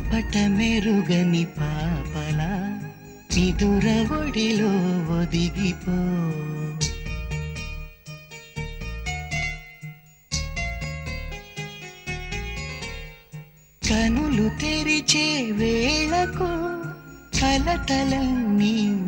కపట మెరుగని పాపల నిదుర ఒడిలో ఒదిగిపో. కనులు తెరిచే వేళకు కలతలన్నీ